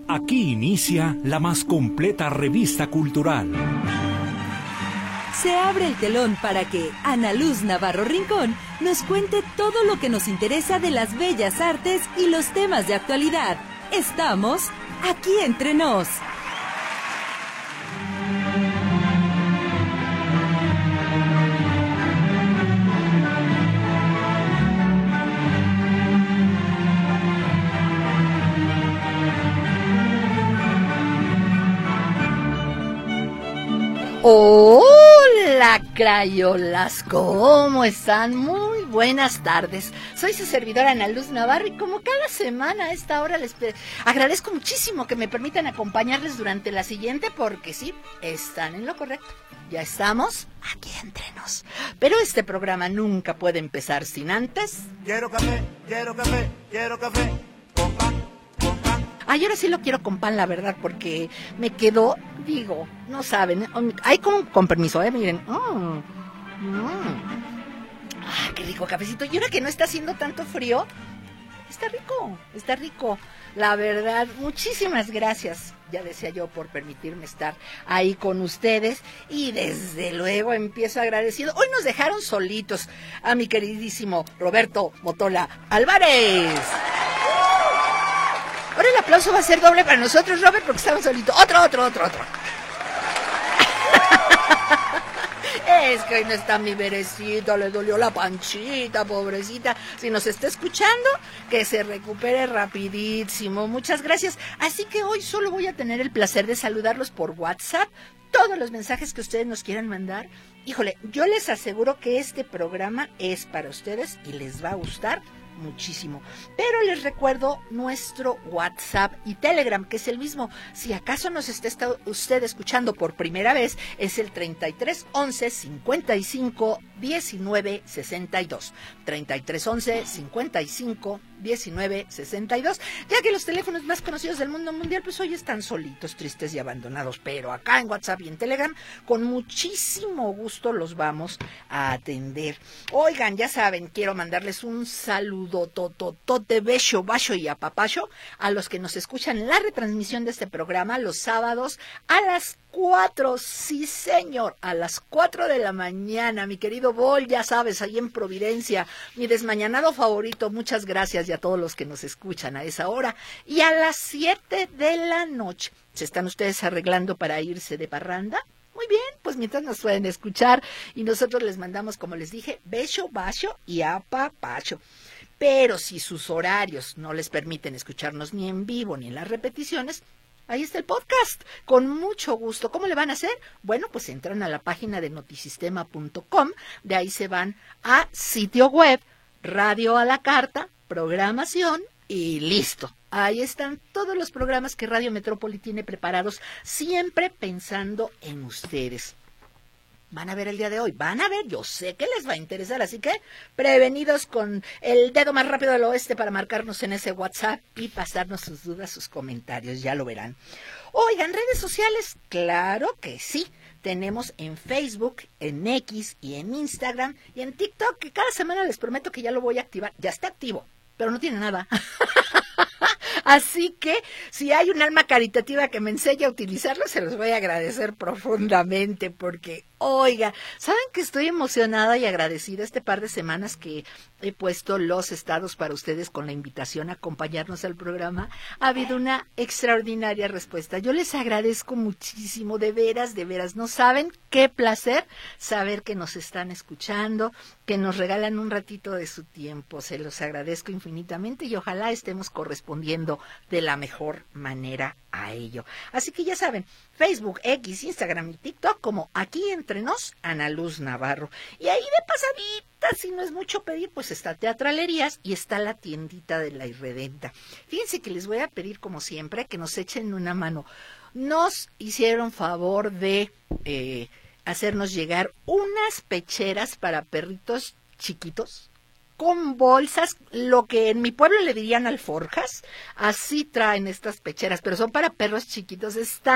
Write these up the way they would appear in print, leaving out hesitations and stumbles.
Aquí inicia la más completa revista cultural. Se abre el telón para que Ana Luz Navarro Rincón nos cuente todo lo que nos interesa de las bellas artes y los temas de actualidad. Estamos aquí entre nos. Hola, crayolas, ¿cómo están? Muy buenas tardes. Soy su servidora Ana Luz Navarro y como cada semana a esta hora les agradezco muchísimo que me permitan acompañarles durante la siguiente porque sí, están en lo correcto. Ya estamos aquí entre nos. Pero este programa nunca puede empezar sin antes. Quiero café, quiero café, quiero café, con pan, con pan. Ay, ahora sí lo quiero con pan, la verdad, porque me quedó, digo, no saben, hay con permiso, miren. Ah, qué rico cafecito. Y ahora que no está haciendo tanto frío, está rico. La verdad, muchísimas gracias, ya decía yo, por permitirme estar ahí con ustedes. Y desde luego empiezo agradecido. Hoy nos dejaron solitos a mi queridísimo Roberto Motola Álvarez. Ahora el aplauso va a ser doble para nosotros, Robert, porque estamos solitos. Otro. Es que hoy no está mi verecito, le dolió la panchita, pobrecita. Si nos está escuchando, que se recupere rapidísimo. Muchas gracias. Así que hoy solo voy a tener el placer de saludarlos por WhatsApp. Todos los mensajes que ustedes nos quieran mandar. Híjole, yo les aseguro que este programa es para ustedes y les va a gustar muchísimo. Pero les recuerdo nuestro WhatsApp y Telegram, que es el mismo. Si acaso nos está usted escuchando por primera vez, es el 33 11 55 19 62. 33 11 55 19 62. Ya que los teléfonos más conocidos del mundo mundial pues hoy están solitos, tristes y abandonados, pero acá en WhatsApp y en Telegram con muchísimo gusto los vamos a atender. Oigan, ya saben, quiero mandarles un saludo tototote, beso, bacho y apapacho a los que nos escuchan en la retransmisión de este programa los sábados a las 4, sí señor, a las 4 de la mañana, mi querido Bol, ya sabes, ahí en Providencia, mi desmañanado favorito, muchas gracias y a todos los que nos escuchan a esa hora, y a las 7 de la noche, ¿se están ustedes arreglando para irse de parranda? Muy bien, pues mientras nos pueden escuchar y nosotros les mandamos, como les dije, beso, bacho y apapacho. Pero si sus horarios no les permiten escucharnos ni en vivo ni en las repeticiones, ahí está el podcast, con mucho gusto. ¿Cómo le van a hacer? Bueno, pues entran a la página de notisistema.com, de ahí se van a sitio web, radio a la carta, programación y listo. Ahí están todos los programas que Radio Metrópoli tiene preparados, siempre pensando en ustedes. Van a ver el día de hoy, yo sé que les va a interesar, así que prevenidos con el dedo más rápido del oeste para marcarnos en ese WhatsApp y pasarnos sus dudas, sus comentarios, ya lo verán. Oigan, redes sociales, claro que sí, tenemos en Facebook, en X y en Instagram y en TikTok, que cada semana les prometo que ya lo voy a activar, ya está activo, pero no tiene nada. Así que si hay un alma caritativa que me enseñe a utilizarlo, se los voy a agradecer profundamente porque, oiga, ¿saben que estoy emocionada y agradecida este par de semanas que he puesto los estados para ustedes con la invitación a acompañarnos al programa? Ha habido una extraordinaria respuesta. Yo les agradezco muchísimo, de veras, no saben qué placer saber que nos están escuchando, que nos regalan un ratito de su tiempo. Se los agradezco infinitamente y ojalá estemos correspondiendo de la mejor manera a ello. Así que ya saben, Facebook, X, Instagram y TikTok como Aquí Entre Nos, Ana Luz Navarro. Y ahí de pasadita, si no es mucho pedir, pues está Teatralerías y está la tiendita de la Irredenta. Fíjense que les voy a pedir, como siempre, que nos echen una mano. Nos hicieron favor de hacernos llegar unas pecheras para perritos chiquitos, con bolsas, lo que en mi pueblo le dirían alforjas, así traen estas pecheras, pero son para perros chiquitos, están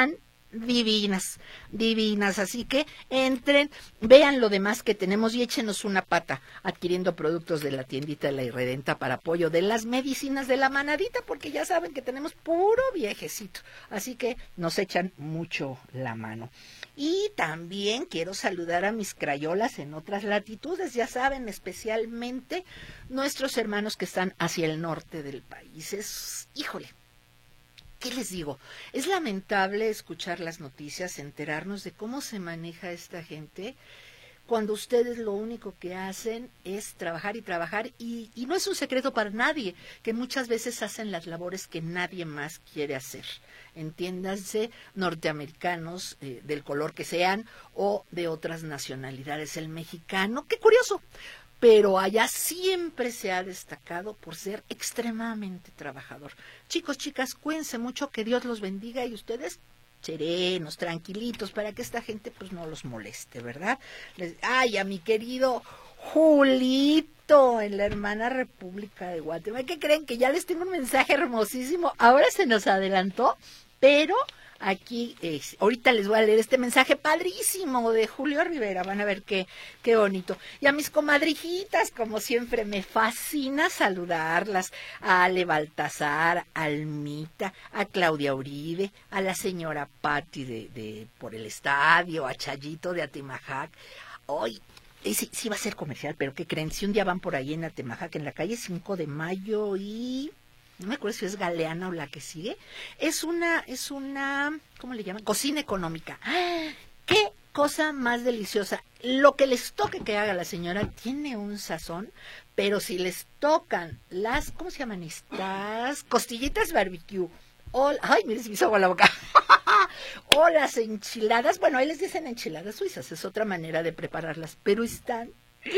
divinas, así que entren, vean lo demás que tenemos y échenos una pata adquiriendo productos de la tiendita de La Irredenta para apoyo de las medicinas de la manadita, porque ya saben que tenemos puro viejecito, así que nos echan mucho la mano. Y también quiero saludar a mis crayolas en otras latitudes, ya saben, especialmente nuestros hermanos que están hacia el norte del país. Híjole, ¿qué les digo? Es lamentable escuchar las noticias, enterarnos de cómo se maneja esta gente, cuando ustedes lo único que hacen es trabajar y trabajar, y no es un secreto para nadie, que muchas veces hacen las labores que nadie más quiere hacer. Entiéndanse, norteamericanos, del color que sean, o de otras nacionalidades. El mexicano, qué curioso, pero allá siempre se ha destacado por ser extremadamente trabajador. Chicos, chicas, cuídense mucho, que Dios los bendiga, y ustedes serenos, tranquilitos, para que esta gente pues no los moleste, ¿verdad? Ay, a mi querido Julito, en la hermana República de Guatemala, ¿qué creen? Que ya les tengo un mensaje hermosísimo. Ahora se nos adelantó, pero aquí, ahorita les voy a leer este mensaje padrísimo de Julio Rivera, van a ver qué bonito. Y a mis comadrijitas, como siempre, me fascina saludarlas, a Ale Baltasar, a Almita, a Claudia Uribe, a la señora Patti de por el estadio, a Chayito de Atemajac. Hoy, sí va a ser comercial, pero ¿qué creen? Si un día van por ahí en Atemajac, en la calle 5 de Mayo y... no me acuerdo si es Galeana o la que sigue, es una, ¿cómo le llaman? Cocina económica. ¡Qué cosa más deliciosa! Lo que les toque que haga la señora tiene un sazón, pero si les tocan las, ¿cómo se llaman estas? Costillitas barbecue. Ay, mire, se me hizo agua la boca. O las enchiladas, bueno, ahí les dicen enchiladas suizas, es otra manera de prepararlas, pero están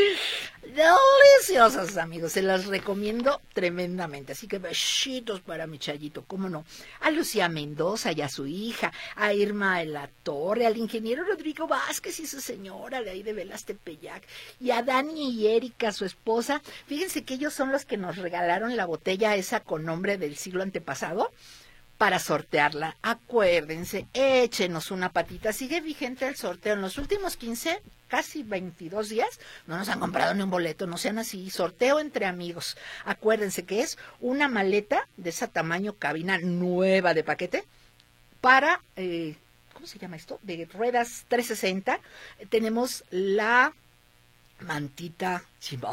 deliciosas, amigos, se las recomiendo tremendamente, así que besitos para mi Chayito, cómo no, a Lucía Mendoza y a su hija, a Irma de la Torre, al ingeniero Rodrigo Vázquez y su señora de ahí de Velas Tepeyac, y a Dani y Erika, su esposa. Fíjense que ellos son los que nos regalaron la botella esa con nombre del siglo antepasado, para sortearla. Acuérdense, échenos una patita. Sigue vigente el sorteo. En los últimos 15, casi 22 días, no nos han comprado ni un boleto, no sean así. Sorteo entre amigos. Acuérdense que es una maleta de ese tamaño, cabina nueva de paquete, para, ¿cómo se llama esto? De ruedas 360. Tenemos la mantita,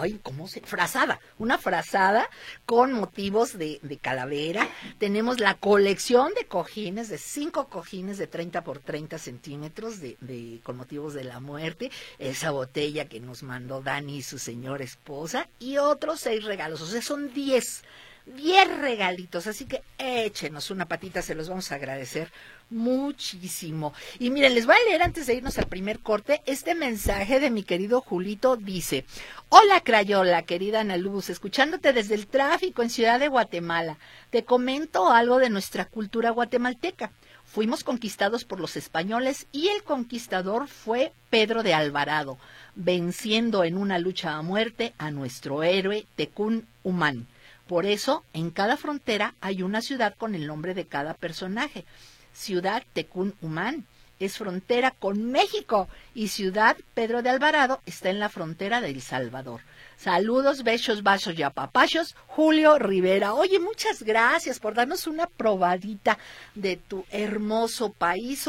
frazada, una frazada con motivos de calavera. Tenemos la colección de cojines, de 5 cojines de 30 por 30 centímetros con motivos de la muerte, esa botella que nos mandó Dani y su señora esposa, y otros 6 regalos, o sea, son 10 regalitos, así que échenos una patita, se los vamos a agradecer muchísimo. Y miren, les voy a leer antes de irnos al primer corte este mensaje de mi querido Julito. Dice: hola Crayola, querida Ana Luz, escuchándote desde el tráfico en Ciudad de Guatemala. Te comento algo de nuestra cultura guatemalteca. Fuimos conquistados por los españoles y el conquistador fue Pedro de Alvarado, venciendo en una lucha a muerte a nuestro héroe Tecún Umán. Por eso, en cada frontera hay una ciudad con el nombre de cada personaje. Ciudad Tecún Umán es frontera con México y Ciudad Pedro de Alvarado está en la frontera de El Salvador. Saludos, besos, vasos y apapachos, Julio Rivera. Oye, muchas gracias por darnos una probadita de tu hermoso país.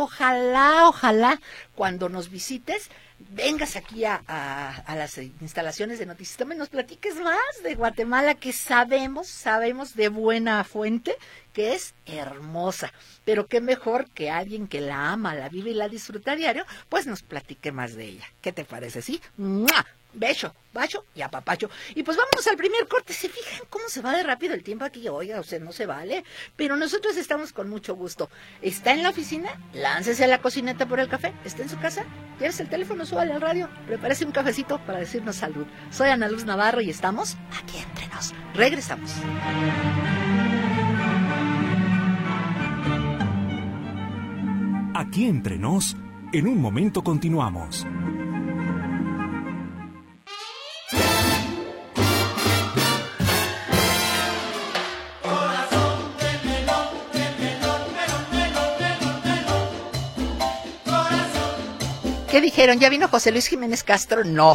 Ojalá, cuando nos visites, vengas aquí a las instalaciones de Noticias Sistema y nos platiques más de Guatemala, que sabemos de buena fuente que es hermosa, pero qué mejor que alguien que la ama, la vive y la disfruta diario, pues nos platique más de ella. ¿Qué te parece? ¿Sí? ¡Mua! Beso, bacho y apapacho. Y pues vámonos al primer corte. ¿Se fijan cómo se va de rápido el tiempo aquí? Oiga, o sea, no se vale. Pero nosotros estamos con mucho gusto. ¿Está en la oficina? Láncese a la cocineta por el café. ¿Está en su casa? ¿Tienes el teléfono? Súbale al radio. Prepárese un cafecito para decirnos salud. Soy Ana Luz Navarro y estamos aquí entre nos. Regresamos. Aquí entre nos, en un momento continuamos. ¿Qué dijeron? ¿Ya vino José Luis Jiménez Castro? No.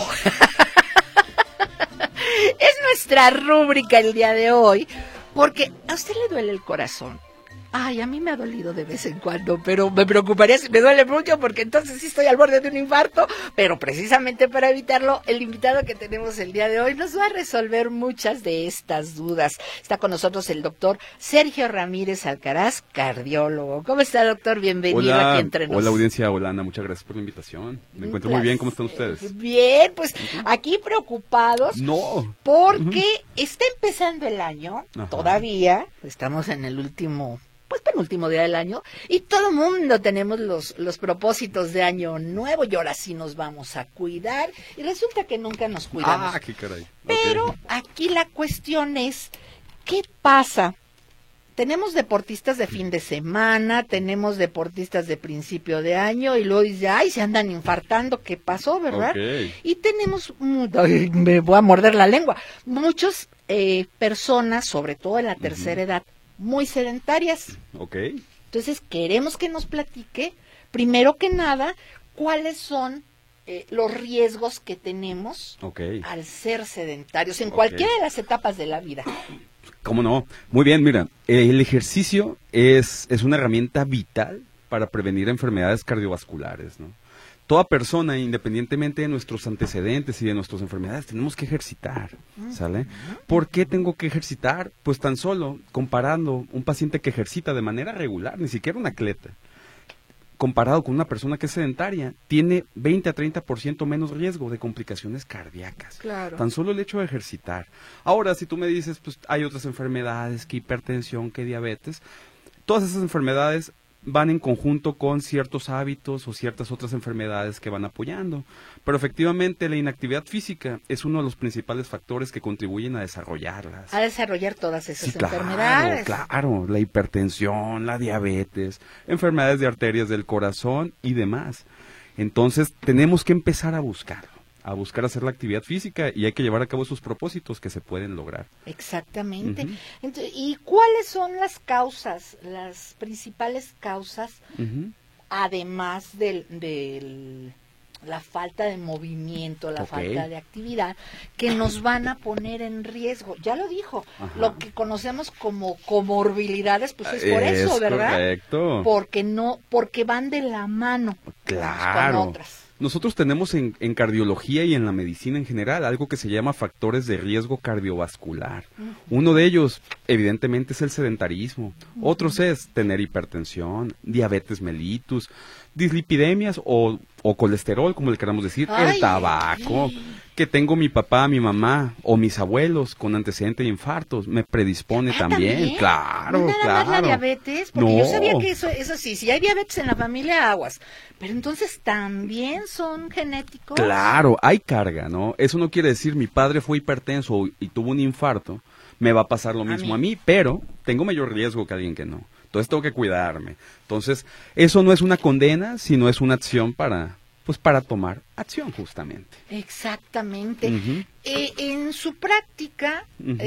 Es nuestra rúbrica el día de hoy, porque a usted le duele el corazón. Ay, a mí me ha dolido de vez en cuando, pero me preocuparía si me duele mucho, porque entonces sí estoy al borde de un infarto. Pero precisamente para evitarlo, el invitado que tenemos el día de hoy nos va a resolver muchas de estas dudas. Está con nosotros el doctor Sergio Ramírez Alcaraz, cardiólogo. ¿Cómo está, doctor? Bienvenido aquí entre nosotros. Hola, audiencia. Hola, Ana. Muchas gracias por la invitación. Me encuentro muy bien. ¿Cómo están ustedes? Bien, pues aquí preocupados. No. Porque está empezando el año, Ajá. Todavía, estamos en el último... pues penúltimo día del año, y todo el mundo tenemos los propósitos de año nuevo, y ahora sí nos vamos a cuidar, y resulta que nunca nos cuidamos. Qué caray. Pero Ok. aquí la cuestión es, ¿qué pasa? Tenemos deportistas de fin de semana, tenemos deportistas de principio de año, y luego dice, ay, se andan infartando, ¿qué pasó, verdad? Ok. Y tenemos, ay, me voy a morder la lengua, muchas personas, sobre todo en la tercera edad, muy sedentarias. Ok. Entonces queremos que nos platique, primero que nada, cuáles son los riesgos que tenemos Ok. al ser sedentarios en Ok. cualquiera de las etapas de la vida. ¿Cómo no? Muy bien, mira, el ejercicio es una herramienta vital para prevenir enfermedades cardiovasculares, ¿no? Toda persona, independientemente de nuestros antecedentes y de nuestras enfermedades, tenemos que ejercitar, ¿sale? ¿Por qué tengo que ejercitar? Pues tan solo comparando un paciente que ejercita de manera regular, ni siquiera un atleta, comparado con una persona que es sedentaria, tiene 20 a 30% menos riesgo de complicaciones cardíacas. Claro. Tan solo el hecho de ejercitar. Ahora, si tú me dices, pues hay otras enfermedades, que hipertensión, que diabetes, todas esas enfermedades van en conjunto con ciertos hábitos o ciertas otras enfermedades que van apoyando. Pero efectivamente la inactividad física es uno de los principales factores que contribuyen a desarrollarlas. A desarrollar todas esas Sí, claro, enfermedades. claro, la hipertensión, la diabetes, enfermedades de arterias del corazón y demás. Entonces tenemos que empezar a buscar hacer la actividad física y hay que llevar a cabo esos propósitos que se pueden lograr. Exactamente. Ujú. Entonces, ¿y cuáles son las causas, las principales causas, Ujú. además del la falta de movimiento, la Ok. falta de actividad, que nos van a poner en riesgo? Ya lo dijo, Ajá. lo que conocemos como comorbilidades, pues es por eso, ¿verdad? Correcto. Porque van de la mano unas Claro. con otras. Nosotros tenemos en cardiología y en la medicina en general algo que se llama factores de riesgo cardiovascular. Uno de ellos, evidentemente, es el sedentarismo. Otros es tener hipertensión, diabetes mellitus, dislipidemias o colesterol, como le queramos decir, Ay. el tabaco, que tengo mi papá, mi mamá o mis abuelos con antecedente de infartos, me predispone también. Claro, ¿No nada claro. más la diabetes? Porque yo No. sabía que eso sí, si hay diabetes en la familia, aguas. Pero entonces también son genéticos. Claro, hay carga, ¿no? Eso no quiere decir mi padre fue hipertenso y tuvo un infarto, me va a pasar lo mismo a mí, pero tengo mayor riesgo que alguien que no. Entonces tengo que cuidarme. Entonces, eso no es una condena, sino es una acción para tomar acción justamente. Exactamente. Ujú. En su práctica, Ujú.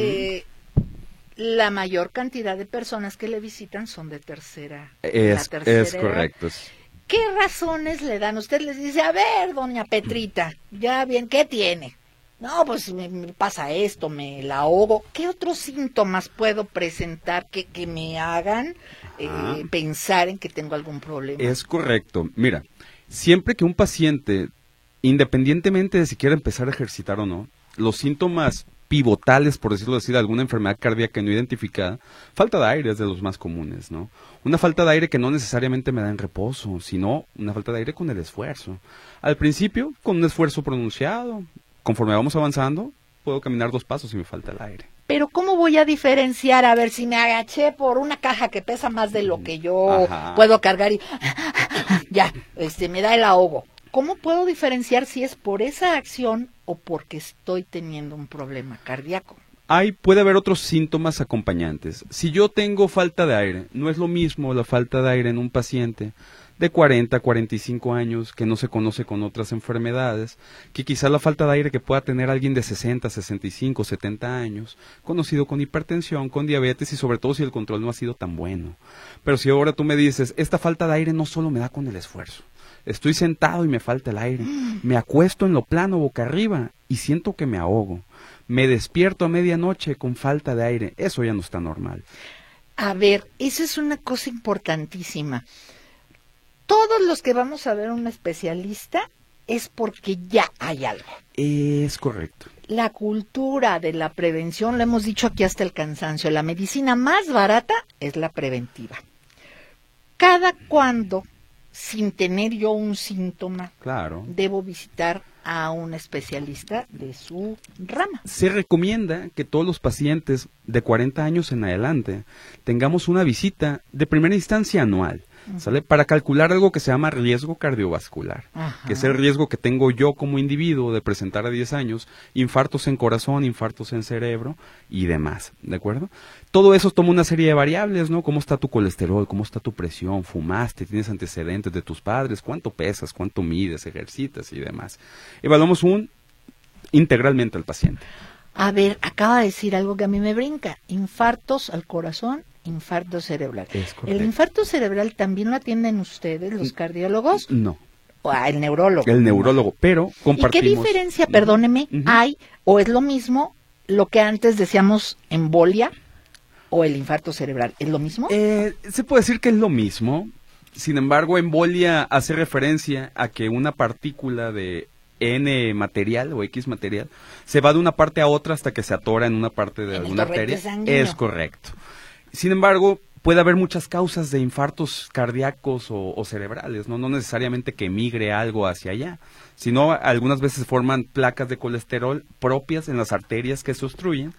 la mayor cantidad de personas que le visitan son de tercera la Es tercera edad. correcto. ¿Qué razones le dan? Usted les dice, a ver, doña Petrita, ya bien, ¿qué tiene? No, pues me pasa esto, me la ahogo. ¿Qué otros síntomas puedo presentar que me hagan Ajá. pensar en que tengo algún problema? Es correcto. Mira, siempre que un paciente, independientemente de si quiere empezar a ejercitar o no, los síntomas pivotales, por decirlo así, de alguna enfermedad cardíaca no identificada, falta de aire es de los más comunes, ¿no? Una falta de aire que no necesariamente me da en reposo, sino una falta de aire con el esfuerzo. Al principio, con un esfuerzo pronunciado, conforme vamos avanzando, puedo caminar 2 pasos y me falta el aire. Pero ¿cómo voy a diferenciar? A ver, si me agaché por una caja que pesa más de lo que yo Ajá. puedo cargar y ya, me da el ahogo. ¿Cómo puedo diferenciar si es por esa acción o porque estoy teniendo un problema cardíaco? Puede haber otros síntomas acompañantes. Si yo tengo falta de aire, no es lo mismo la falta de aire en un paciente de 40 a 45 años que no se conoce con otras enfermedades, que quizá la falta de aire que pueda tener alguien de 60, 65, 70 años, conocido con hipertensión, con diabetes y sobre todo si el control no ha sido tan bueno. Pero si ahora tú me dices, esta falta de aire no solo me da con el esfuerzo, Estoy sentado y me falta el aire. Me acuesto en lo plano boca arriba y siento que me ahogo. Me despierto a medianoche con falta de aire. Eso ya no está normal. A ver, esa es una cosa importantísima. Todos los que vamos a ver a un especialista es porque ya hay algo. Es correcto. La cultura de la prevención, lo hemos dicho aquí hasta el cansancio, la medicina más barata es la preventiva. ¿Cada cuándo, sin tener yo un síntoma, Claro. debo visitar a un especialista de su rama? Se recomienda que todos los pacientes de 40 años en adelante tengamos una visita de primera instancia anual, ¿sale? Para calcular algo que se llama riesgo cardiovascular, Ajá. que es el riesgo que tengo yo como individuo de presentar a 10 años, infartos en corazón, infartos en cerebro y demás, ¿de acuerdo? Todo eso toma una serie de variables, ¿no? ¿Cómo está tu colesterol? ¿Cómo está tu presión? ¿Fumaste? ¿Tienes antecedentes de tus padres? ¿Cuánto pesas? ¿Cuánto mides? ¿Ejercitas? Y demás. Evaluamos integralmente al paciente. A ver, acaba de decir algo que a mí me brinca. Infartos al corazón, infarto cerebral. Es correcto. ¿El infarto cerebral también lo atienden ustedes, los cardiólogos? No, O el neurólogo. el neurólogo, pero ¿Y compartimos... qué diferencia, perdóneme, Ujú. hay o es lo mismo lo que antes decíamos embolia o el infarto cerebral? ¿Es lo mismo? Se puede decir que es lo mismo, sin embargo, embolia hace referencia a que una partícula de N material o X material se va de una parte a otra hasta que se atora en una parte de En el alguna torrente arteria. sanguíneo. Es correcto. Sin embargo, puede haber muchas causas de infartos cardíacos o cerebrales, ¿no? No necesariamente que migre algo hacia allá, sino algunas veces forman placas de colesterol propias en las arterias que se obstruyen,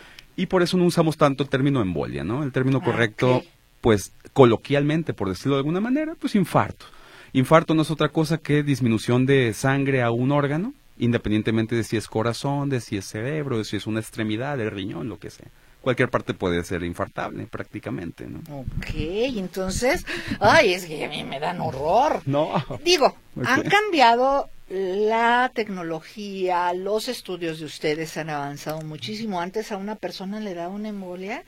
y por eso no usamos tanto el término embolia, ¿no? El término correcto, ok. pues coloquialmente, por decirlo de alguna manera, pues infarto. Infarto no es otra cosa que disminución de sangre a un órgano, independientemente de si es corazón, de si es cerebro, de si es una extremidad, el riñón, lo que sea. Cualquier parte puede ser infartable, prácticamente, ¿no? Ok, entonces, ay, es que a mí me dan horror. No. Digo, Ok. han cambiado la tecnología, los estudios de ustedes han avanzado muchísimo. Antes a una persona le daba una embolia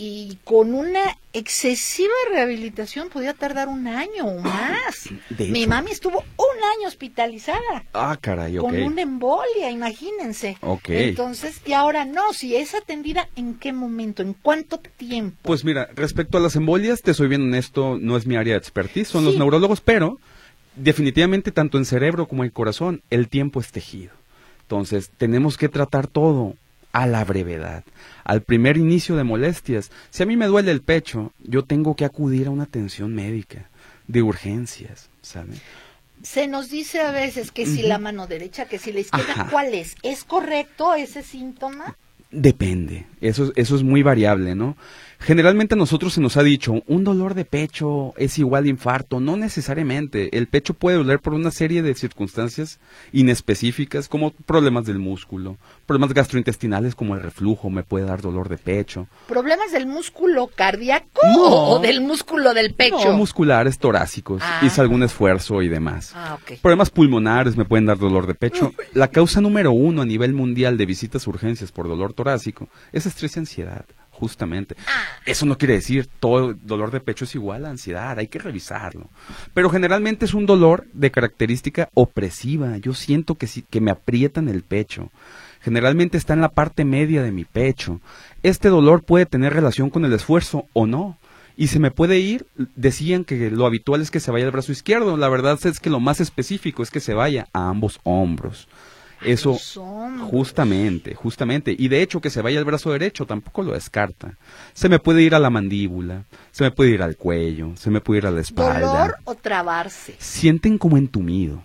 y con una excesiva rehabilitación podía tardar un año o más. De Mi hecho. mami estuvo un año hospitalizada Ah, caray, ok. con una embolia, imagínense. Ok. Entonces, y ahora no, si es atendida, ¿en qué momento? ¿En cuánto tiempo? Pues mira, respecto a las embolias, te soy bien honesto, no es mi área de expertise, son Sí. los neurólogos, pero definitivamente tanto en cerebro como en corazón, el tiempo es tejido. Entonces, tenemos que tratar todo a la brevedad. Al primer inicio de molestias, si a mí me duele el pecho, yo tengo que acudir a una atención médica, de urgencias, ¿sabes? Se nos dice a veces que si la mano derecha, que si la izquierda, Ajá. ¿cuál es? ¿Es correcto ese síntoma? Depende, eso es muy variable, ¿no? Generalmente a nosotros se nos ha dicho, un dolor de pecho es igual a infarto, no necesariamente, el pecho puede doler por una serie de circunstancias inespecíficas, como problemas del músculo, problemas gastrointestinales como el reflujo me puede dar dolor de pecho. ¿Problemas del músculo cardíaco No. o del músculo del pecho? No, musculares, torácicos, Ah. hice algún esfuerzo y demás. Ah, ok. Problemas pulmonares me pueden dar dolor de pecho. La causa número 1 a nivel mundial de visitas a urgencias por dolor torácico es estrés y ansiedad, justamente. Eso no quiere decir todo dolor de pecho es igual a ansiedad, hay que revisarlo. Pero generalmente es un dolor de característica opresiva. Yo siento que me aprietan el pecho. Generalmente está en la parte media de mi pecho. Este dolor puede tener relación con el esfuerzo o no. Y se me puede ir, decían que lo habitual es que se vaya al brazo izquierdo, la verdad es que lo más específico es que se vaya a ambos hombros. Eso, Los hombros. justamente, y de hecho que se vaya al brazo derecho tampoco lo descarta. Se me puede ir a la mandíbula, se me puede ir al cuello, se me puede ir a la espalda. ¿Dolor o trabarse? Sienten como entumido,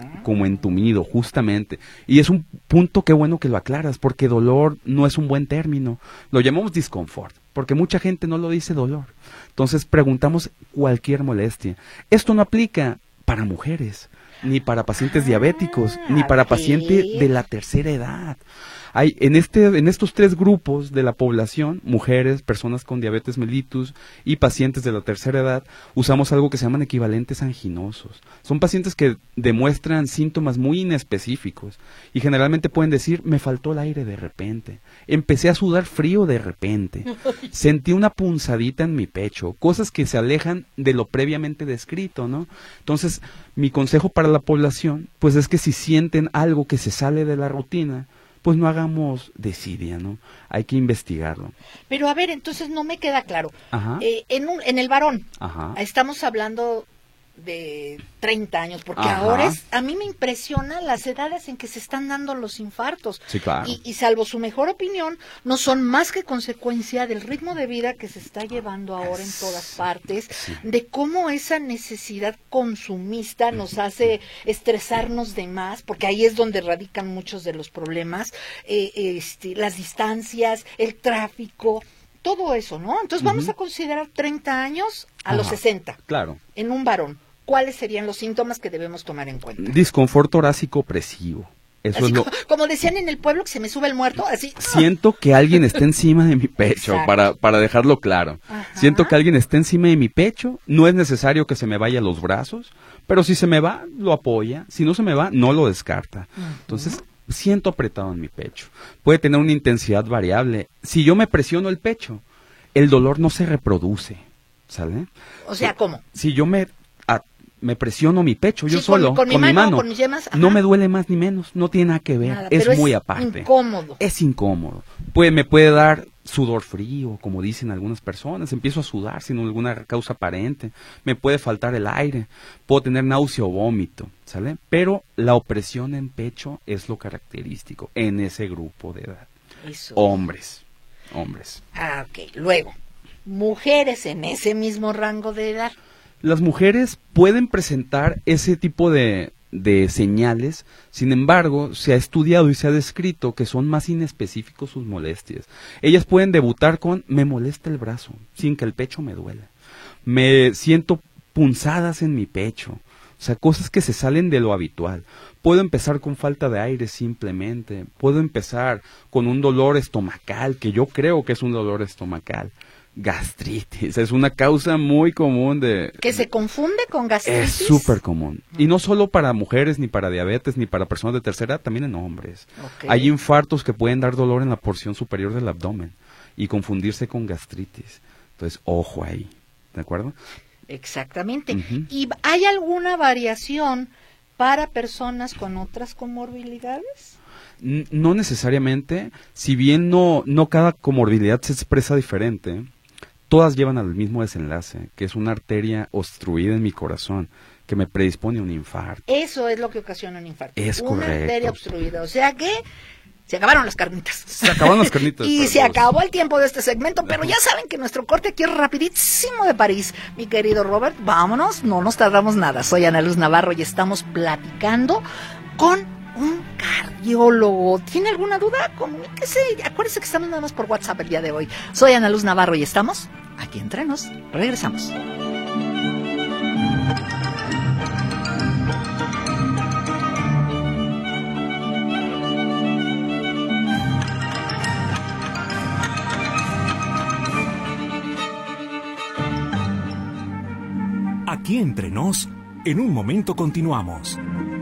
justamente. Y es un punto que bueno que lo aclaras, porque dolor no es un buen término. Lo llamamos disconfort, porque mucha gente no lo dice dolor. Entonces preguntamos cualquier molestia. Esto no aplica para mujeres, ni para pacientes diabéticos, ni para ok. pacientes de la tercera edad. Hay en estos 3 grupos de la población, mujeres, personas con diabetes mellitus y pacientes de la tercera edad, usamos algo que se llaman equivalentes anginosos. Son pacientes que demuestran síntomas muy inespecíficos y generalmente pueden decir, me faltó el aire de repente, empecé a sudar frío de repente, sentí una punzadita en mi pecho, cosas que se alejan de lo previamente descrito, ¿no? Entonces, mi consejo para la población, pues es que si sienten algo que se sale de la rutina, pues no hagamos desidia, ¿no? Hay que investigarlo. Pero a ver, entonces no me queda claro. Ajá. En el varón, Ajá. estamos hablando de 30 años, porque Ajá. ahora a mí me impresiona las edades en que se están dando los infartos. Sí, claro. Y salvo su mejor opinión, no son más que consecuencia del ritmo de vida que se está llevando ahora en todas partes, de cómo esa necesidad consumista nos hace estresarnos de más, porque ahí es donde radican muchos de los problemas, las distancias, el tráfico, todo eso, ¿no? Entonces vamos a considerar 30 años a los 60. Claro. En un varón, ¿cuáles serían los síntomas que debemos tomar en cuenta? Disconfort torácico opresivo. Eso Así es lo... como decían en el pueblo, que se me sube el muerto, así. Siento que alguien está encima de mi pecho, para dejarlo claro. Ajá. Siento que alguien está encima de mi pecho, no es necesario que se me vaya a los brazos, pero si se me va, lo apoya, si no se me va, no lo descarta. Entonces, siento apretado en mi pecho. Puede tener una intensidad variable. Si yo me presiono el pecho, el dolor no se reproduce, ¿sale? O sea, ¿cómo? Si yo me presiono mi pecho, yo Sí, solo, con mi mano, con mis yemas, no me duele más ni menos, no tiene nada que ver, Nada, es pero muy aparte. Incómodo. Es incómodo. Me puede dar sudor frío, como dicen algunas personas, empiezo a sudar sin alguna causa aparente, me puede faltar el aire, puedo tener náusea o vómito, ¿sale? Pero la opresión en pecho es lo característico en ese grupo de edad. Eso. Hombres. Ah, ok. Luego, mujeres en ese mismo rango de edad. Las mujeres pueden presentar ese tipo de señales, sin embargo, se ha estudiado y se ha descrito que son más inespecíficos sus molestias. Ellas pueden debutar con, me molesta el brazo, sin que el pecho me duela. Me siento punzadas en mi pecho, o sea, cosas que se salen de lo habitual. Puedo empezar con falta de aire simplemente, puedo empezar con un dolor estomacal, que yo creo que es un dolor estomacal. Gastritis, es una causa muy común de... ¿Que se confunde con gastritis? Es súper común. Y no solo para mujeres, ni para diabetes, ni para personas de tercera edad, también en hombres. Okay. Hay infartos que pueden dar dolor en la porción superior del abdomen y confundirse con gastritis. Entonces, ojo ahí, ¿de acuerdo? Exactamente. ¿Y hay alguna variación para personas con otras comorbilidades? No necesariamente, si bien no cada comorbilidad se expresa diferente, todas llevan al mismo desenlace, que es una arteria obstruida en mi corazón, que me predispone a un infarto. Eso es lo que ocasiona un infarto. Es una correcto. arteria obstruida, o sea que se acabaron las carnitas. Se acabaron las carnitas. Y se acabó el tiempo de este segmento, pero ya saben que nuestro corte aquí es rapidísimo de París. Mi querido Robert, vámonos, no nos tardamos nada. Soy Ana Luz Navarro y estamos platicando con un cardiólogo. ¿Tiene alguna duda? Comuníquese. Acuérdense que estamos nada más por WhatsApp el día de hoy. Soy Ana Luz Navarro y estamos aquí entre nos. Regresamos. Aquí entre nos, en un momento continuamos.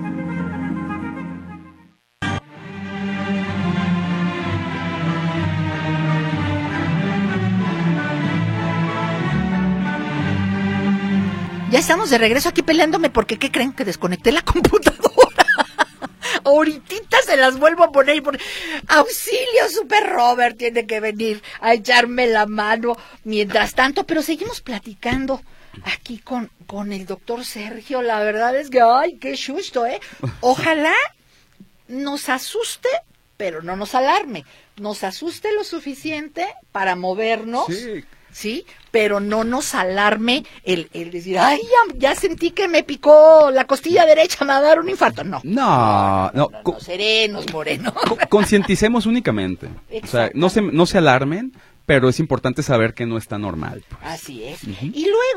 Ya estamos de regreso aquí peleándome porque ¿qué creen? Que desconecté la computadora. Ahorita se las vuelvo a poner y auxilio, Super Robert tiene que venir a echarme la mano mientras tanto, pero seguimos platicando aquí con el doctor Sergio. La verdad es que, ay, qué susto, ojalá nos asuste, pero no nos alarme, nos asuste lo suficiente para movernos. Sí, pero no nos alarme el decir, ay, ya sentí que me picó la costilla derecha, me va a dar un infarto. No, serenos, morenos. Concienticemos únicamente. O sea, no se alarmen, pero es importante saber que no está normal. Pues. Así es. Y luego,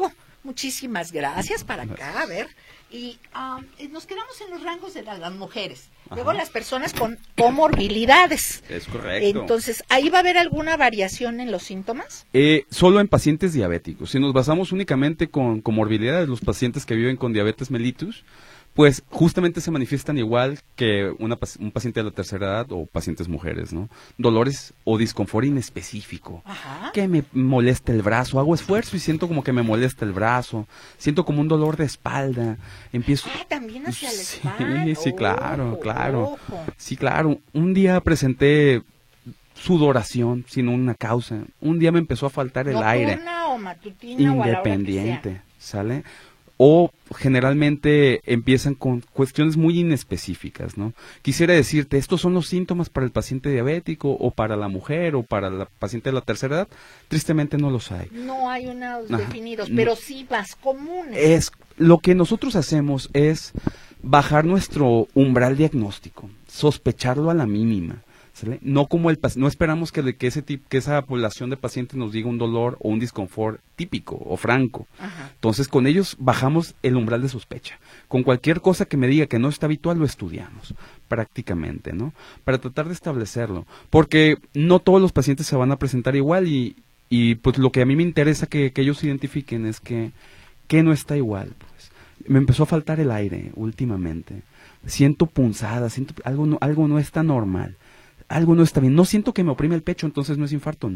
Muchísimas gracias. Para acá, a ver. Y nos quedamos en los rangos de las mujeres. Luego las personas con comorbilidades. Es correcto. Entonces, ¿ahí va a haber alguna variación en los síntomas? Solo en pacientes diabéticos. Si nos basamos únicamente con comorbilidades, los pacientes que viven con diabetes mellitus, pues justamente se manifiestan igual que un paciente de la tercera edad o pacientes mujeres, ¿no? Dolores o disconfort inespecífico. Ajá. Que me molesta el brazo, hago esfuerzo y siento como que me molesta el brazo, siento como un dolor de espalda, empiezo... También hacia la espalda. Sí, claro, claro. Ojo. Sí, claro. Un día presenté sudoración sin una causa. Un día me empezó a faltar el aire. ¿Nocturna o matutina o a la hora que sea? Independiente, ¿sale? O generalmente empiezan con cuestiones muy inespecíficas, ¿no? Quisiera decirte, estos son los síntomas para el paciente diabético o para la mujer o para la paciente de la tercera edad. Tristemente no los hay. No hay unos Ajá, definidos, no. pero sí más comunes. Lo que nosotros hacemos es bajar nuestro umbral diagnóstico, sospecharlo a la mínima. ¿Sale? No como no esperamos que esa población de pacientes nos diga un dolor o un disconfort típico o franco. Ajá. Entonces con ellos bajamos el umbral de sospecha. Con cualquier cosa que me diga que no está habitual lo estudiamos prácticamente, ¿no? Para tratar de establecerlo, porque no todos los pacientes se van a presentar igual y pues lo que a mí me interesa que ellos identifiquen es que no está igual, pues. Me empezó a faltar el aire últimamente. Siento punzadas, siento algo no está normal. Algo no está bien, no siento que me oprime el pecho, entonces no es infarto,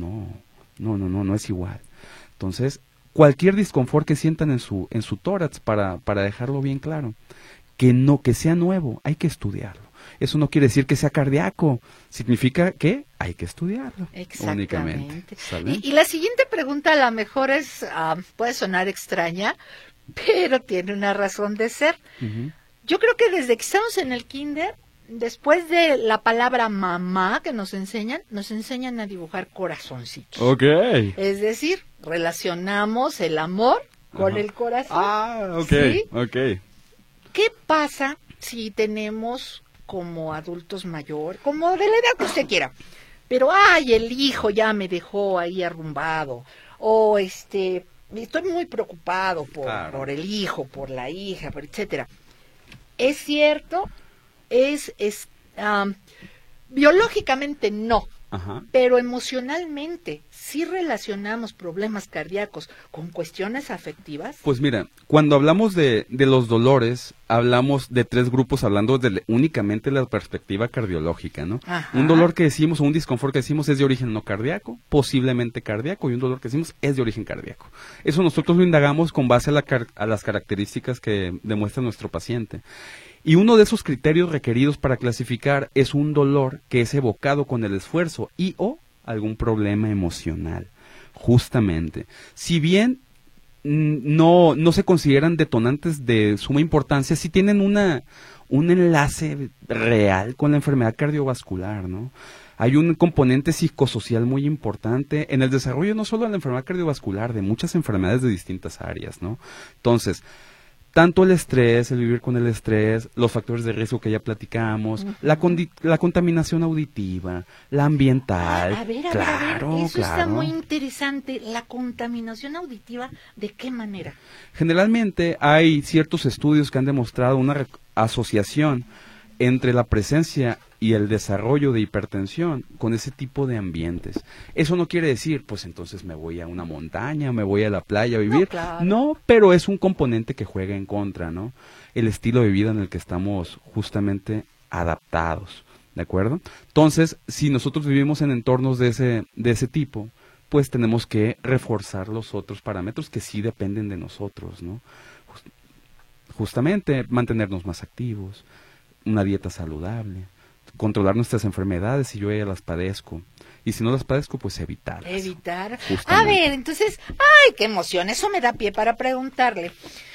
no es igual. Entonces, cualquier disconfort que sientan en su tórax, para dejarlo bien claro, que sea nuevo, hay que estudiarlo. Eso no quiere decir que sea cardíaco, significa que hay que estudiarlo. Únicamente. ¿Sale? Y la siguiente pregunta a lo mejor puede sonar extraña, pero tiene una razón de ser. Uh-huh. Yo creo que desde que estamos en el kinder, después de la palabra mamá que nos enseñan a dibujar corazoncitos. Ok. Es decir, relacionamos el amor con el corazón. Ok, ¿Sí? ok. ¿Qué pasa si tenemos como adultos mayores, como de la edad que usted quiera, pero el hijo ya me dejó ahí arrumbado, o estoy muy preocupado por el hijo, por la hija, etcétera? Es cierto, biológicamente no, Ajá. pero emocionalmente sí relacionamos problemas cardíacos con cuestiones afectivas. Pues mira, cuando hablamos de los dolores, hablamos de tres grupos, hablando únicamente de la perspectiva cardiológica, ¿no? Ajá. Un dolor que decimos, o un disconfort que decimos es de origen no cardíaco, posiblemente cardíaco, y un dolor que decimos es de origen cardíaco. Eso nosotros lo indagamos con base a las características que demuestra nuestro paciente. Y uno de esos criterios requeridos para clasificar es un dolor que es evocado con el esfuerzo y o algún problema emocional, justamente. Si bien no se consideran detonantes de suma importancia, sí tienen un enlace real con la enfermedad cardiovascular, ¿no? Hay un componente psicosocial muy importante en el desarrollo no solo de la enfermedad cardiovascular, de muchas enfermedades de distintas áreas, ¿no? Entonces, tanto el estrés, el vivir con el estrés, los factores de riesgo que ya platicamos, Uh-huh. la contaminación auditiva, la ambiental. A ver, eso está muy interesante. La contaminación auditiva, ¿de qué manera? Generalmente hay ciertos estudios que han demostrado una asociación entre la presencia y el desarrollo de hipertensión con ese tipo de ambientes. Eso no quiere decir, pues entonces me voy a una montaña, me voy a la playa a vivir. No, claro. No, pero es un componente que juega en contra, ¿no? El estilo de vida en el que estamos justamente adaptados, ¿de acuerdo? Entonces, si nosotros vivimos en entornos de ese tipo, pues tenemos que reforzar los otros parámetros que sí dependen de nosotros, ¿no? Justamente mantenernos más activos, una dieta saludable, controlar nuestras enfermedades si yo ya las padezco, y si no las padezco, pues evitarlas. Evitar. Justamente. A ver, entonces, qué emoción, eso me da pie para preguntarle.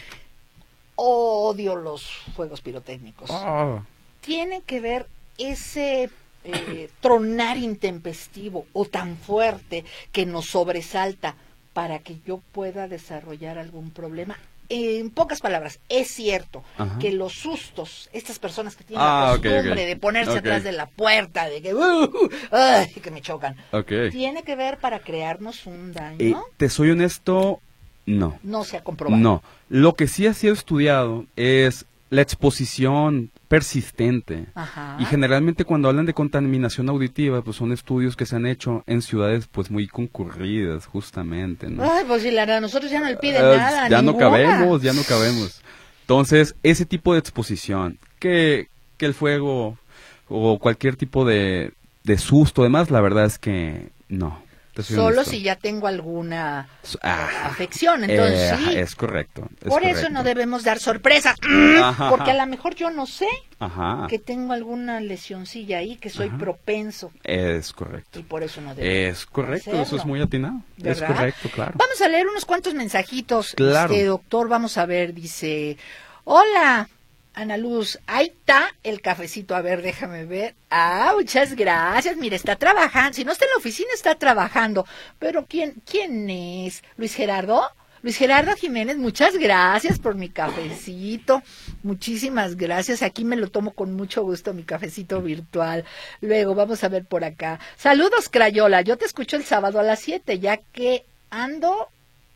Odio los fuegos pirotécnicos. ¿Tiene que ver ese tronar intempestivo o tan fuerte que nos sobresalta para que yo pueda desarrollar algún problema? En pocas palabras, es cierto Ajá. que los sustos, estas personas que tienen la costumbre de ponerse atrás de la puerta, de que, que me chocan, Okay. ¿tiene que ver para crearnos un daño? Te soy honesto, No. No se ha comprobado. No. Lo que sí ha sido estudiado es la exposición persistente. Ajá. Y generalmente cuando hablan de contaminación auditiva, pues son estudios que se han hecho en ciudades pues muy concurridas, justamente, ¿no? Ay, pues si a nosotros ya no le piden nada, ya ninguna. ya no cabemos. Entonces, ese tipo de exposición, que el fuego o cualquier tipo de susto, además, la verdad es que no. Solo si ya tengo alguna afección, entonces sí. Es correcto. Por eso no debemos dar sorpresas, porque a lo mejor yo no sé que tengo alguna lesioncilla ahí, que soy propenso. Es correcto. Y por eso no debemos Es correcto, hacerlo. eso es muy atinado. ¿Verdad? Es correcto, claro. Vamos a leer unos cuantos mensajitos, Claro. doctor, vamos a ver, dice, hola, Ana Luz, ahí está el cafecito, a ver, déjame ver. Muchas gracias, mira, está trabajando, si no está en la oficina está trabajando, pero ¿quién es? ¿Luis Gerardo? Luis Gerardo Jiménez, muchas gracias por mi cafecito, muchísimas gracias, aquí me lo tomo con mucho gusto, mi cafecito virtual. Luego, vamos a ver por acá. Saludos, Crayola, yo te escucho el sábado a las 7, ya que ando...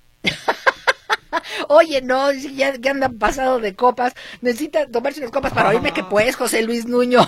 Oye, no, ya andan pasado de copas, necesita tomarse unas copas para oírme que pues, José Luis Nuño.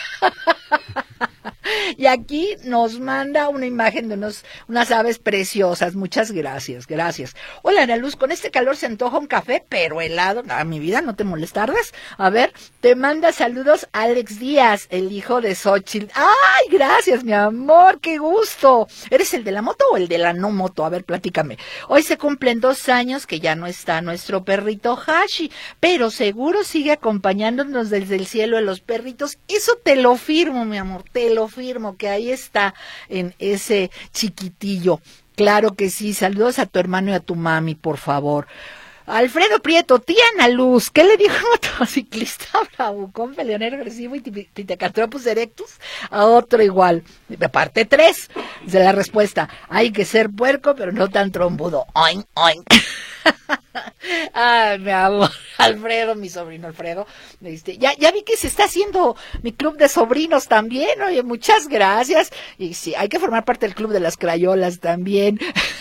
Y aquí nos manda una imagen de unas aves preciosas. Muchas gracias, gracias. Hola, Ana Luz, con este calor se antoja un café, pero helado. Mi vida, no te molestardes. A ver, te manda saludos Alex Díaz, el hijo de Xochitl. ¡Ay, gracias, mi amor! ¡Qué gusto! ¿Eres el de la moto o el de la no moto? A ver, platícame. Hoy se cumplen 2 años que ya no está nuestro perrito Hashi, pero seguro sigue acompañándonos desde el cielo de los perritos. Eso te lo firmo, mi amor, te lo firmo, que ahí está en ese chiquitillo. Claro que sí. Saludos a tu hermano y a tu mami, por favor. Alfredo Prieto, tía Ana Luz, ¿qué le dijo un motociclista bravucón, peleonero agresivo y Pithecanthropus erectus a otro igual? Parte 3 de la respuesta. Hay que ser puerco, pero no tan trombudo. Oin, oin. Ay, mi amor, Alfredo, mi sobrino Alfredo, ya vi que se está haciendo mi club de sobrinos también. Oye, muchas gracias. Y sí, hay que formar parte del club de las crayolas también.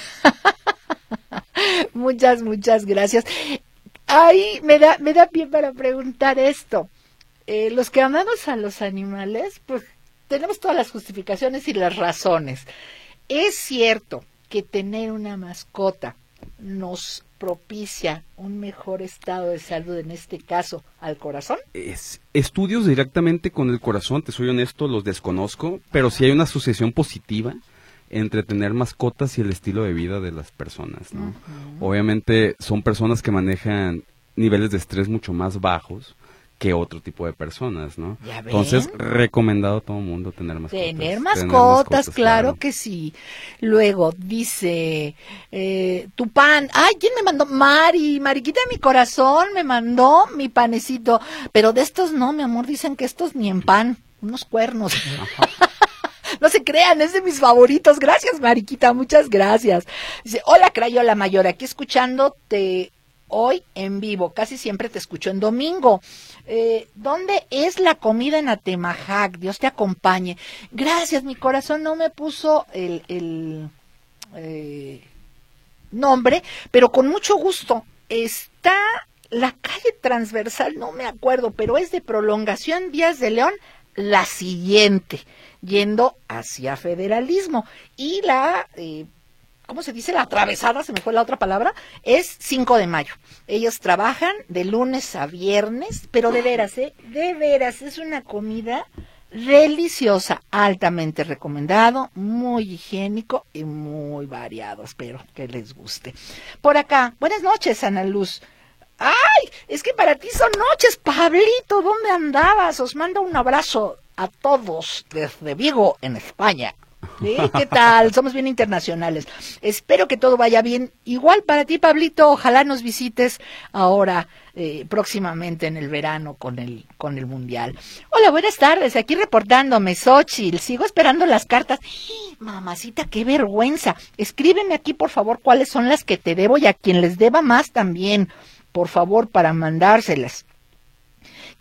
Muchas gracias. Ay, me da pie para preguntar esto. Los que amamos a los animales, pues tenemos todas las justificaciones y las razones. Es cierto que tener una mascota nos propicia un mejor estado de salud, en este caso, al corazón. Estudios directamente con el corazón, te soy honesto, los desconozco, pero sí hay una asociación positiva entre tener mascotas y el estilo de vida de las personas, ¿no? Obviamente son personas que manejan niveles de estrés mucho más bajos que otro tipo de personas, ¿no? Entonces, recomendado a todo el mundo tener mascotas. Tener mascotas, claro que sí. Luego, dice, Tupán, ay, ¿quién me mandó? Mariquita de mi corazón me mandó mi panecito, pero de estos no, mi amor, dicen que estos ni en pan, unos cuernos. No se crean, es de mis favoritos. Gracias, Mariquita, muchas gracias. Dice, hola, Crayola Mayor, aquí escuchándote hoy en vivo. Casi siempre te escucho en domingo. ¿Dónde es la comida en Atemajac? Dios te acompañe. Gracias, mi corazón no me puso el nombre, pero con mucho gusto. Está la calle transversal, no me acuerdo, pero es de Prolongación Díaz de León, la siguiente, yendo hacia Federalismo. Y la, ¿cómo se dice? La atravesada, se me fue la otra palabra, es 5 de mayo. Ellos trabajan de lunes a viernes, pero de veras, es una comida deliciosa, altamente recomendado, muy higiénico y muy variado. Espero que les guste. Por acá, buenas noches, Ana Luz. ¡Ay! Es que para ti son noches, Pablito. ¿Dónde andabas? Os mando un abrazo a todos desde Vigo, en España. ¿Sí? ¿Qué tal? Somos bien internacionales. Espero que todo vaya bien. Igual para ti, Pablito. Ojalá nos visites ahora, próximamente en el verano con el Mundial. Hola, buenas tardes. Aquí reportándome, Xochitl. Sigo esperando las cartas. Mamacita, qué vergüenza. Escríbeme aquí, por favor, cuáles son las que te debo y a quien les deba más también. Por favor, para mandárselas.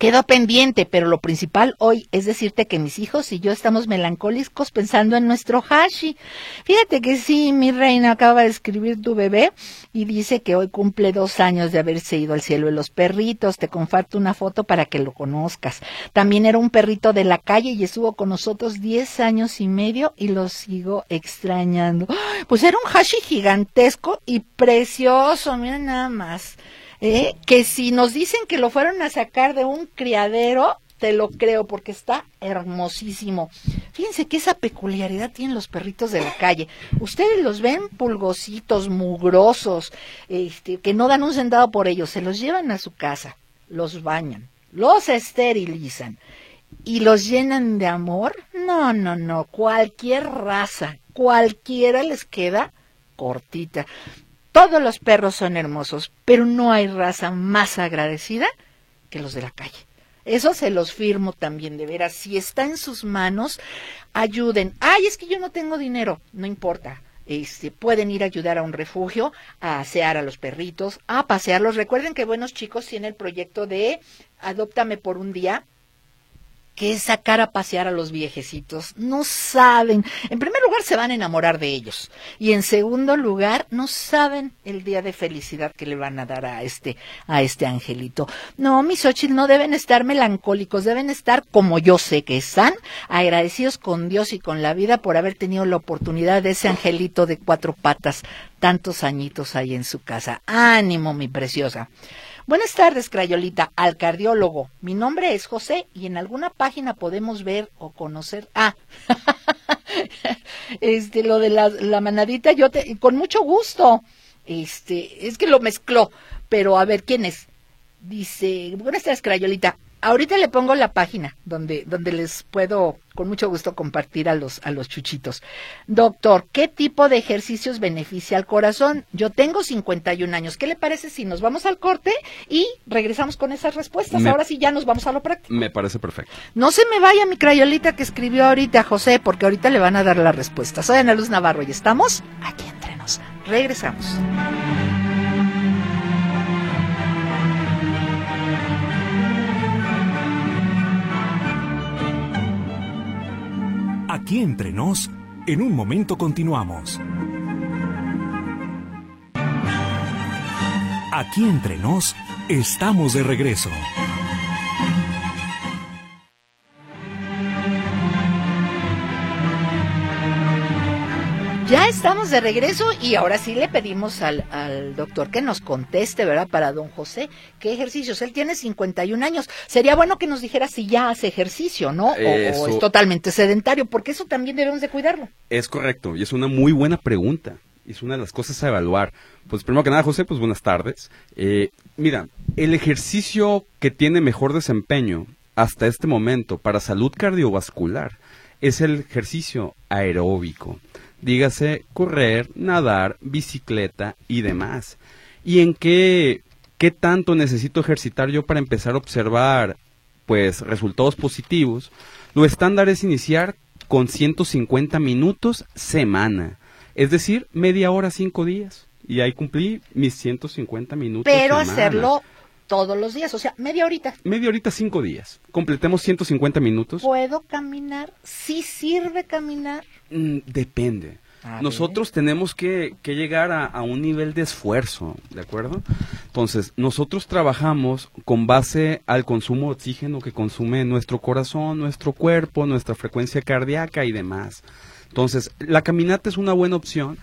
Quedó pendiente, pero lo principal hoy es decirte que mis hijos y yo estamos melancólicos pensando en nuestro Hashi. Fíjate que sí, mi reina, acaba de escribir tu bebé y dice que hoy cumple 2 años de haberse ido al cielo de los perritos. Te comparto una foto para que lo conozcas. También era un perrito de la calle y estuvo con nosotros 10 años y medio y lo sigo extrañando. Pues era un Hashi gigantesco y precioso, mira nada más. Que si nos dicen que lo fueron a sacar de un criadero, te lo creo, porque está hermosísimo. Fíjense que esa peculiaridad tienen los perritos de la calle. Ustedes los ven pulgositos, mugrosos, que no dan un centavo por ellos. Se los llevan a su casa, los bañan, los esterilizan y los llenan de amor. No, cualquier raza, cualquiera les queda cortita. Todos los perros son hermosos, pero no hay raza más agradecida que los de la calle. Eso se los firmo también, de veras. Si está en sus manos, ayuden. Ay, es que yo no tengo dinero. No importa. Pueden ir a ayudar a un refugio, a asear a los perritos, a pasearlos. Recuerden que Buenos Chicos tiene el proyecto de Adóptame por un día, que es sacar a pasear a los viejecitos. No saben, en primer lugar se van a enamorar de ellos, y en segundo lugar no saben el día de felicidad que le van a dar a este angelito. No, mis Xochitl, no deben estar melancólicos, deben estar, como yo sé que están, agradecidos con Dios y con la vida por haber tenido la oportunidad de ese angelito de 4 patas, tantos añitos ahí en su casa. Ánimo, mi preciosa. Buenas tardes, Crayolita, al cardiólogo. Mi nombre es José y en alguna página podemos ver o conocer. Lo de la manadita, con mucho gusto. Es que lo mezcló, pero a ver, ¿quién es? Dice, buenas tardes, Crayolita. Ahorita le pongo la página donde les puedo con mucho gusto compartir a los chuchitos. Doctor, ¿qué tipo de ejercicios beneficia al corazón? Yo tengo 51 años. ¿Qué le parece si nos vamos al corte y regresamos con esas respuestas? Ahora sí ya nos vamos a lo práctico. Me parece perfecto. No se me vaya mi Crayolita que escribió ahorita José, porque ahorita le van a dar la respuesta. Soy Ana Luz Navarro y estamos aquí entre nos. Regresamos. Aquí entre nos, en un momento continuamos. Aquí entre nos, estamos de regreso. Ya estamos de regreso y ahora sí le pedimos al doctor que nos conteste, ¿verdad? Para don José, ¿qué ejercicios? Él tiene 51 años. Sería bueno que nos dijera si ya hace ejercicio, ¿no? O es totalmente sedentario, porque eso también debemos de cuidarlo. Es correcto, y es una muy buena pregunta. Es una de las cosas a evaluar. Pues primero que nada, José, pues buenas tardes. Mira, el ejercicio que tiene mejor desempeño hasta este momento para salud cardiovascular es el ejercicio aeróbico. Dígase correr, nadar, bicicleta y demás. ¿Y en qué tanto necesito ejercitar yo para empezar a observar pues resultados positivos? Lo estándar es iniciar con 150 minutos semana, es decir, media hora 5 días. Y ahí cumplí mis 150 minutos Pero semana. hacerlo todos los días, o sea, media horita. Media horita 5 días. Completemos 150 minutos. ¿Puedo caminar? ¿Sí sirve caminar? Depende. Nosotros tenemos que llegar a un nivel de esfuerzo, ¿de acuerdo? Entonces, nosotros trabajamos con base al consumo de oxígeno que consume nuestro corazón, nuestro cuerpo, nuestra frecuencia cardíaca y demás. Entonces, la caminata es una buena opción.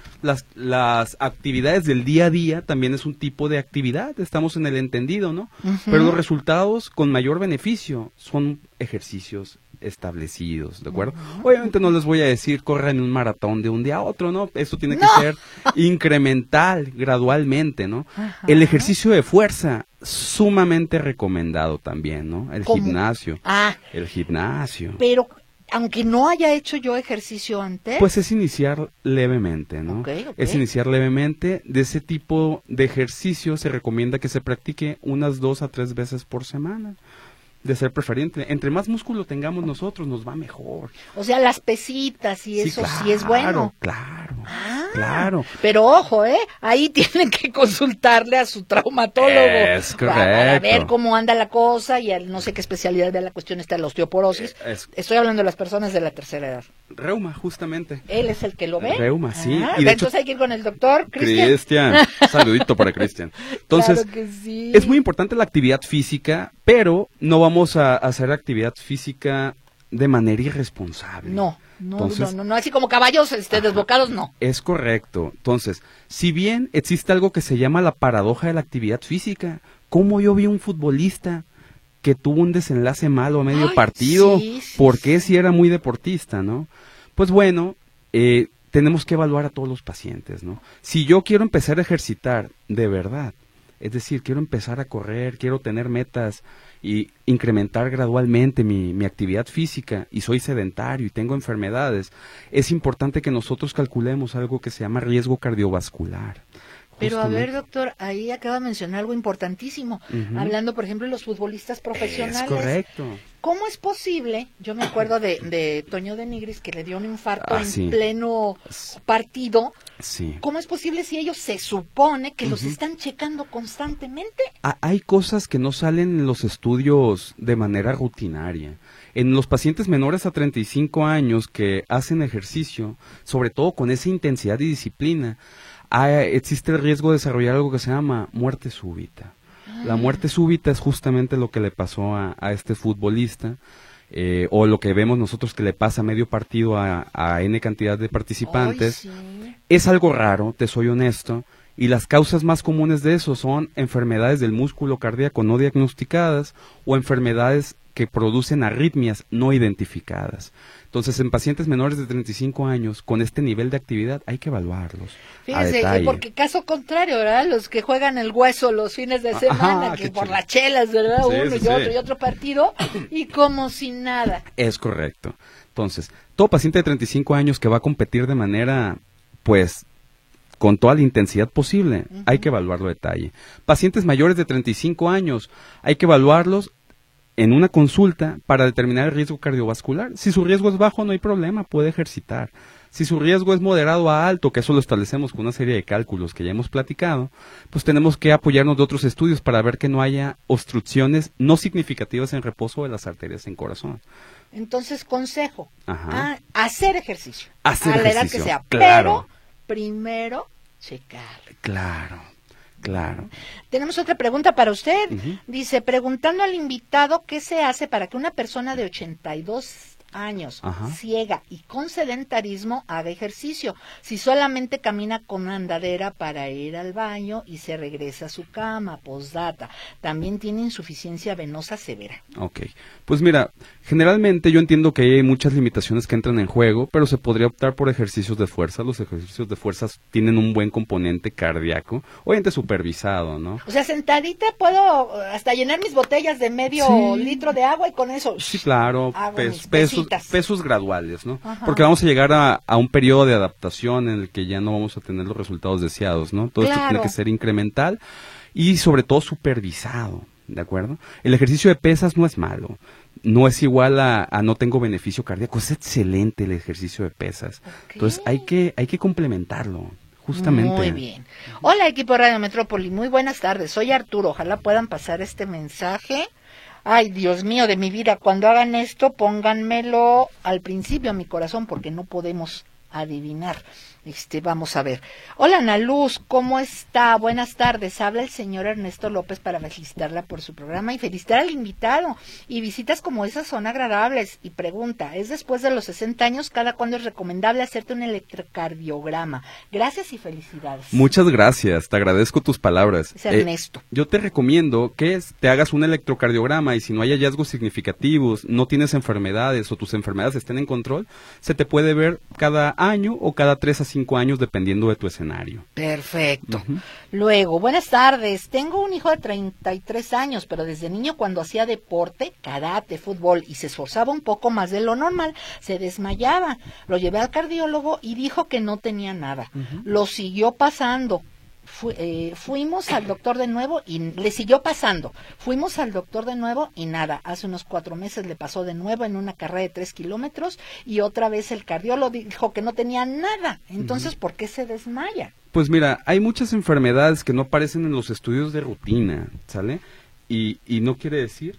Las actividades del día a día también es un tipo de actividad. Estamos en el entendido, ¿no? Uh-huh. Pero los resultados con mayor beneficio son ejercicios establecidos, ¿de acuerdo? Uh-huh. Obviamente no les voy a decir corran un maratón de un día a otro, ¿no? Esto tiene que ser incremental, gradualmente, ¿no? Uh-huh. El ejercicio de fuerza, sumamente recomendado también, ¿no? El gimnasio. El gimnasio. Pero aunque no haya hecho yo ejercicio antes. Pues es iniciar levemente, ¿no? Okay. Es iniciar levemente. De ese tipo de ejercicio se recomienda que se practique unas 2 a 3 veces por semana. de ser preferente. Entre más músculo tengamos nosotros, nos va mejor. O sea, las pesitas y eso sí es bueno. Claro. Pero ojo, ahí tienen que consultarle a su traumatólogo. Es correcto. Para ver cómo anda la cosa y no sé qué especialidad de la cuestión está la osteoporosis. Estoy hablando de las personas de la tercera edad. Reuma, justamente. ¿Él es el que lo ve? Reuma, sí. Y de entonces hay que ir con el doctor Cristian. Saludito para Cristian. Entonces, claro que sí. Es muy importante la actividad física, pero no vamos a hacer actividad física de manera irresponsable. No, así como caballos desbocados, no. Es correcto. Entonces, si bien existe algo que se llama la paradoja de la actividad física, ¿cómo yo vi un futbolista que tuvo un desenlace malo a medio partido? ¿Por qué si era muy deportista, no? Pues bueno, tenemos que evaluar a todos los pacientes, ¿no? Si yo quiero empezar a ejercitar de verdad, es decir, quiero empezar a correr, quiero tener metas y incrementar gradualmente mi actividad física y soy sedentario y tengo enfermedades, es importante que nosotros calculemos algo que se llama riesgo cardiovascular. Pero a ver, doctor, ahí acaba de mencionar algo importantísimo, hablando, por ejemplo, de los futbolistas profesionales. Es correcto. ¿Cómo es posible? Yo me acuerdo de Toño de Nigris, que le dio un infarto en pleno partido. Sí. ¿Cómo es posible si ellos se supone que los están checando constantemente? Hay cosas que no salen en los estudios de manera rutinaria. En los pacientes menores a 35 años que hacen ejercicio, sobre todo con esa intensidad y disciplina, existe el riesgo de desarrollar algo que se llama muerte súbita. La muerte súbita es justamente lo que le pasó a este futbolista, o lo que vemos nosotros que le pasa a medio partido a N cantidad de participantes. Ay, sí. Es algo raro, te soy honesto, y las causas más comunes de eso son enfermedades del músculo cardíaco no diagnosticadas o enfermedades que producen arritmias no identificadas. Entonces, en pacientes menores de 35 años, con este nivel de actividad, hay que evaluarlos. Fíjese, porque caso contrario, ¿verdad? Los que juegan el hueso los fines de semana, que por las chelas, ¿verdad? Y otro partido, y como si nada. Es correcto. Entonces, todo paciente de 35 años que va a competir de manera, pues, con toda la intensidad posible, hay que evaluarlo a detalle. Pacientes mayores de 35 años, hay que evaluarlos en una consulta para determinar el riesgo cardiovascular. Si su riesgo es bajo, no hay problema, puede ejercitar. Si su riesgo es moderado a alto, que eso lo establecemos con una serie de cálculos que ya hemos platicado, pues tenemos que apoyarnos de otros estudios para ver que no haya obstrucciones no significativas en reposo de las arterias en corazón. Entonces, consejo, hacer ejercicio. Hacer a la edad ejercicio, que sea, claro. Pero primero checar. Claro. Tenemos otra pregunta para usted. Dice, preguntando al invitado qué se hace para que una persona de 82 años, ciega y con sedentarismo, haga ejercicio. Si solamente camina con andadera para ir al baño y se regresa a su cama, postdata. También tiene insuficiencia venosa severa. Ok, pues mira, generalmente yo entiendo que hay muchas limitaciones que entran en juego, pero se podría optar por ejercicios de fuerza. Los ejercicios de fuerza tienen un buen componente cardíaco, obviamente supervisado, ¿no? O sea, sentadita puedo hasta llenar mis botellas de medio litro de agua y con eso. Sí, claro, pesos graduales, ¿no? Porque vamos a llegar a un periodo de adaptación en el que ya no vamos a tener los resultados deseados, ¿no? Todo esto tiene que ser incremental y sobre todo supervisado, ¿de acuerdo? El ejercicio de pesas no es malo, no es igual a no tengo beneficio cardíaco, es excelente el ejercicio de pesas. Entonces hay que complementarlo. Justamente. Muy bien. Hola, equipo de Radio Metrópoli, muy buenas tardes. Soy Arturo, ojalá puedan pasar este mensaje. Ay, Dios mío de mi vida, cuando hagan esto, pónganmelo al principio a mi corazón, porque no podemos adivinar. Vamos a ver. Hola, Ana Luz, ¿cómo está? Buenas tardes. Habla el señor Ernesto López para felicitarla por su programa y felicitar al invitado. Y visitas como esas son agradables. Y pregunta, ¿es después de los 60 años cada cuándo es recomendable hacerte un electrocardiograma? Gracias y felicidades. Muchas gracias, te agradezco tus palabras. Es Ernesto. Yo te recomiendo que te hagas un electrocardiograma y si no hay hallazgos significativos, no tienes enfermedades o tus enfermedades estén en control, se te puede ver cada año o cada 3 a 5 años dependiendo de tu escenario. Perfecto. Luego, buenas tardes. Tengo un hijo de 33 años, pero desde niño cuando hacía deporte, karate, fútbol y se esforzaba un poco más de lo normal, se desmayaba. Lo llevé al cardiólogo y dijo que no tenía nada. Lo siguió pasando. fuimos al doctor de nuevo y le siguió pasando. Fuimos al doctor de nuevo y nada. Hace unos 4 meses le pasó de nuevo en una carrera de 3 kilómetros y otra vez el cardiólogo dijo que no tenía nada. Entonces, ¿por qué se desmaya? Pues mira, hay muchas enfermedades que no aparecen en los estudios de rutina, ¿sale? Y no quiere decir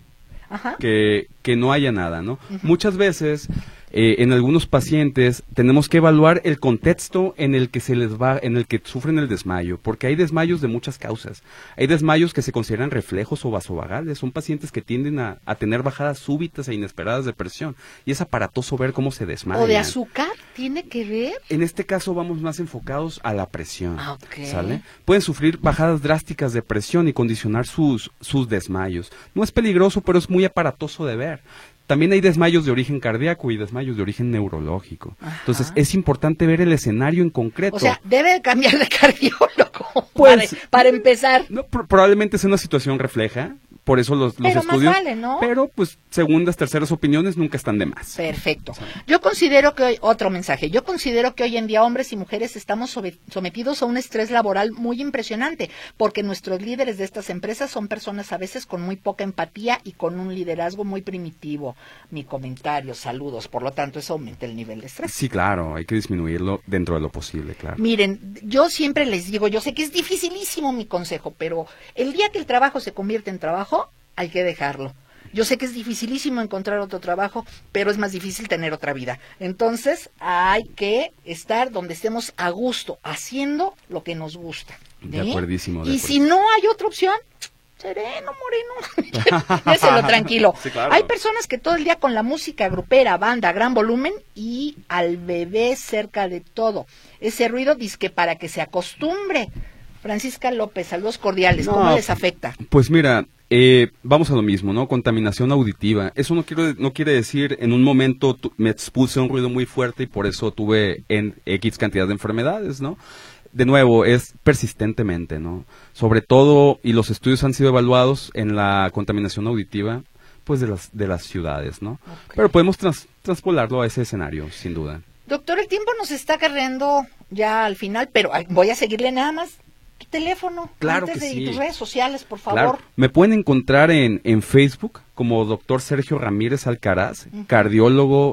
que no haya nada, ¿no? Muchas veces en algunos pacientes tenemos que evaluar el contexto en el que en el que sufren el desmayo, porque hay desmayos de muchas causas. Hay desmayos que se consideran reflejos o vasovagales, son pacientes que tienden a tener bajadas súbitas e inesperadas de presión, y es aparatoso ver cómo se desmayan. ¿O de azúcar tiene que ver? En este caso vamos más enfocados a la presión, ¿sale? Pueden sufrir bajadas drásticas de presión y condicionar sus desmayos. No es peligroso, pero es muy aparatoso de ver. También hay desmayos de origen cardíaco y desmayos de origen neurológico. Entonces, es importante ver el escenario en concreto. O sea, debe cambiar de cardiólogo pues, para empezar. No, probablemente sea una situación refleja, por eso los pero estudios. Más vale, ¿no? Pero, pues, segundas, terceras opiniones nunca están de más. Perfecto. Yo considero que otro mensaje. Yo considero que hoy en día hombres y mujeres estamos sometidos a un estrés laboral muy impresionante, porque nuestros líderes de estas empresas son personas a veces con muy poca empatía y con un liderazgo muy primitivo. Mi comentario, saludos. Por lo tanto, eso aumenta el nivel de estrés. Sí, claro, hay que disminuirlo dentro de lo posible, claro. Miren, yo siempre les digo, yo sé que es dificilísimo mi consejo, pero el día que el trabajo se convierte en trabajo, hay que dejarlo. Yo sé que es dificilísimo encontrar otro trabajo, pero es más difícil tener otra vida. Entonces, hay que estar donde estemos a gusto, haciendo lo que nos gusta. De acuerdísimo. Y si no hay otra opción, sereno, moreno, déselo tranquilo. Sí, claro. Hay personas que todo el día con la música grupera, banda, a gran volumen y al bebé cerca de todo. Ese ruido dizque para que se acostumbre. Francisca López, saludos cordiales, ¿cómo les afecta? Pues mira, vamos a lo mismo, ¿no? Contaminación auditiva. Eso no quiere decir en un momento me expuse un ruido muy fuerte y por eso tuve en X cantidad de enfermedades, ¿no? De nuevo, es persistentemente, ¿no? Sobre todo, y los estudios han sido evaluados en la contaminación auditiva, pues de las ciudades, ¿no? Okay. Pero podemos transpolarlo a ese escenario, sin duda. Doctor, el tiempo nos está cargando ya al final, pero voy a seguirle nada más. Tu teléfono, claro antes que de sí. tus redes sociales, por favor. Claro. Me pueden encontrar en Facebook como doctor Sergio Ramírez Alcaraz, cardiólogo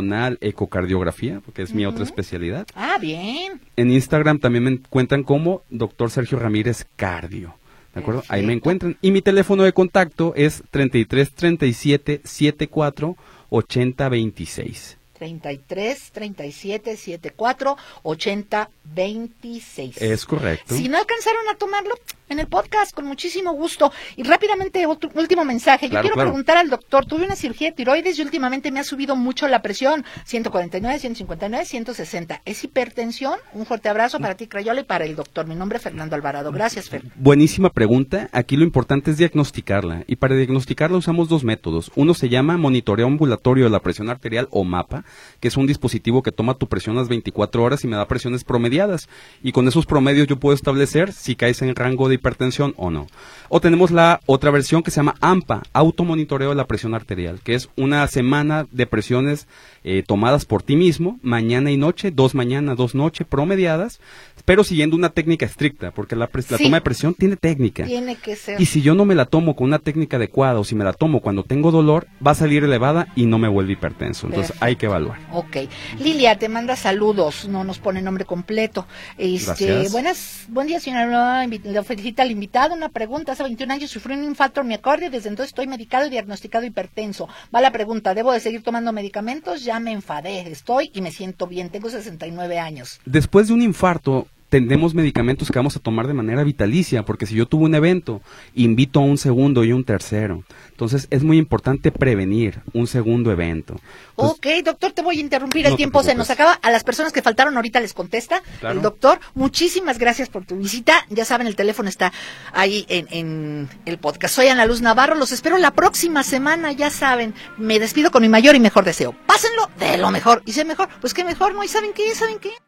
/ ecocardiografía, porque es mi otra especialidad. Ah, bien. En Instagram también me encuentran como doctor Sergio Ramírez Cardio. ¿De acuerdo? Perfecto. Ahí me encuentran. Y mi teléfono de contacto es 33 37 74 80 26. 33 37 74 80 26. Es correcto. Si no alcanzaron a tomarlo, en el podcast, con muchísimo gusto. Y rápidamente, otro último mensaje. Yo quiero preguntar al doctor, tuve una cirugía de tiroides y últimamente me ha subido mucho la presión, 149, 159, 160. ¿Es hipertensión? Un fuerte abrazo para ti, Crayola, y para el doctor. Mi nombre es Fernando Alvarado. Gracias, Fer. Buenísima pregunta. Aquí lo importante es diagnosticarla. Y para diagnosticarla usamos 2 métodos. Uno se llama monitoreo ambulatorio de la presión arterial o MAPA, que es un dispositivo que toma tu presión las 24 horas y me da presiones promediadas. Y con esos promedios yo puedo establecer si caes en rango de hipertensión o no. O tenemos la otra versión que se llama AMPA, automonitoreo de la presión arterial, que es una semana de presiones tomadas por ti mismo, mañana y noche, 2 mañana, 2 noche, promediadas, pero siguiendo una técnica estricta, porque la toma de presión tiene técnica. Tiene que ser. Y si yo no me la tomo con una técnica adecuada, o si me la tomo cuando tengo dolor, va a salir elevada y no me vuelve hipertenso. Entonces hay que evaluar. Ok. Lilia, te manda saludos, no nos pone nombre completo. Gracias. Buen día, señora. Le felicita al invitado. Una pregunta, hace 21 años sufrí un infarto en miocardio, desde entonces estoy medicado y diagnosticado hipertenso. Va la pregunta, ¿debo de seguir tomando medicamentos? Ya me enfadé, estoy y me siento bien, tengo 69 años. Después de un infarto, tenemos medicamentos que vamos a tomar de manera vitalicia, porque si yo tuve un evento, invito a un segundo y un tercero. Entonces, es muy importante prevenir un segundo evento. Entonces, ok, doctor, te voy a interrumpir, el tiempo se nos acaba. A las personas que faltaron ahorita les contesta el doctor. Muchísimas gracias por tu visita. Ya saben, el teléfono está ahí en el podcast. Soy Ana Luz Navarro, los espero la próxima semana, ya saben. Me despido con mi mayor y mejor deseo. Pásenlo de lo mejor. Y sé mejor, pues qué mejor, ¿no? ¿Y saben qué?